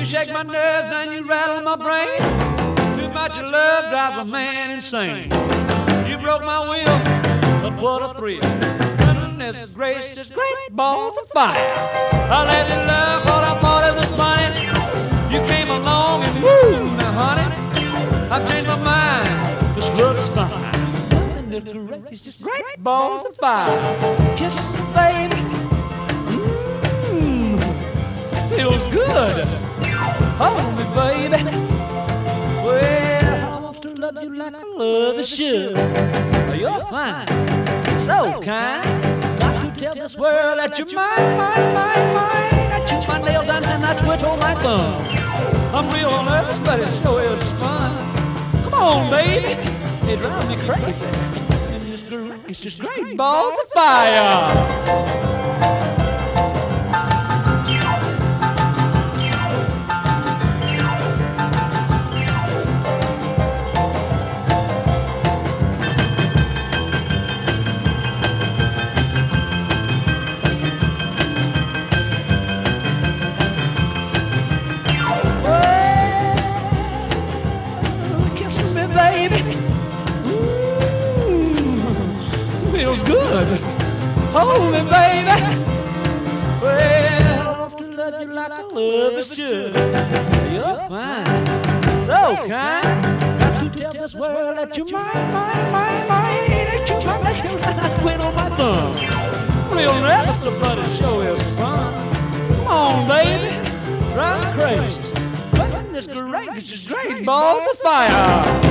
shake my nerves and you rattle my brain. Too much of love drives a man insane. You broke my will, but what a thrill. Goodness gracious, great balls of fire. I let you love what I thought it was funny. You came along and woo, now honey, I've changed my mind. This love is fine. Goodness gracious, great balls of fire. Kisses, baby. Feels good. Hold me, baby. Well, I want to love you like I love a should. You're fine, so kind. Got to tell this world that you're mine, mine, mine, mine. I chew my nails down and I twiddle my thumb. I'm real nervous, but it sure is fun. Come on, baby. It drives me crazy. It's just great balls of fire. Feels good. Hold me, baby. Well, I want to love you like I love a should. You're fine, so kind. Got to tell this world that you're mine, mine, mine, mine. That you're my nails and I quit on my thumb. Real nervous, but it sure is fun. Come on, baby. Drive me crazy. Goodness gracious, great balls of fire.